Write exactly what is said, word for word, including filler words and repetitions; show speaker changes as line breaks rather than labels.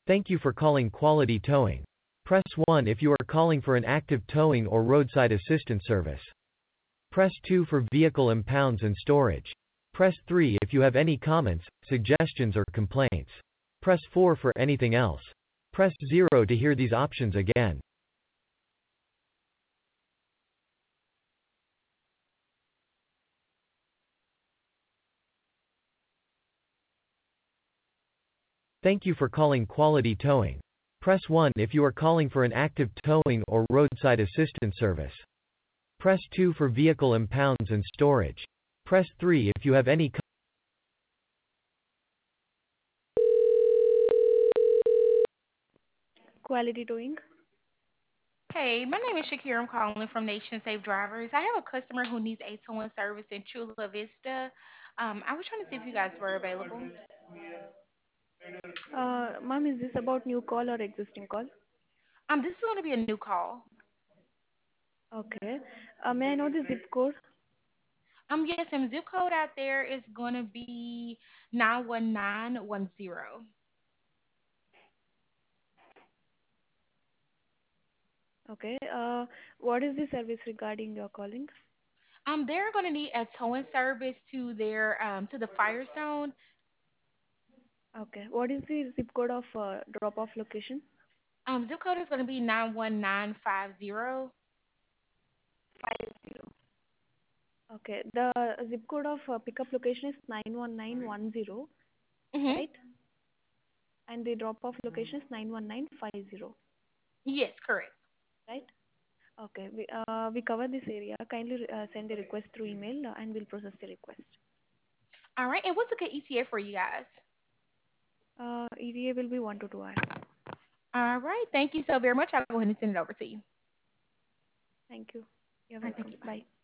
Thank you for calling Quality Towing. Press one if you are calling for an active towing or roadside assistance service. Press two for vehicle impounds and storage. Press three if you have any comments, suggestions or complaints. Press four for anything else. Press zero to hear these options again. Thank you for calling Quality Towing. Press one if you are calling for an active towing or roadside assistance service. Press two for vehicle impounds and storage. Press three if you have any co- Quality Towing.
Hey, my name is Shakira. I'm calling from Nation Safe Drivers. I have a customer who needs a towing service in Chula Vista. Um, I was trying to see if you guys were available.
Uh, ma'am, is this about new call or existing call?
Um, this is going to be a new call.
Okay. Uh, may I know the zip code?
Um, yes, and zip code out there is going to be nine one nine one zero.
Okay. Uh, what is the service regarding your calling?
Um, they're going to need a towing service to their um to the Firestone.
Okay. What is the zip code of uh, drop-off location?
Um, zip code is going to be nine one nine five zero.
Five zero. Okay. The zip code of uh, pickup location is nine one nine one zero,
Mhm.
right? And the drop-off location is nine one nine five zero,
Yes, correct.
right? Okay. We uh, we cover this area. Kindly uh, send a request through email uh, and we'll process the request.
All right. And what's a good E T A for you guys?
Uh, E D A will be one to two hours.
All right. Thank you so very much. I'll go ahead and send it over to you.
Thank you. You're
All right. Thank
welcome.
you. Bye.
Bye.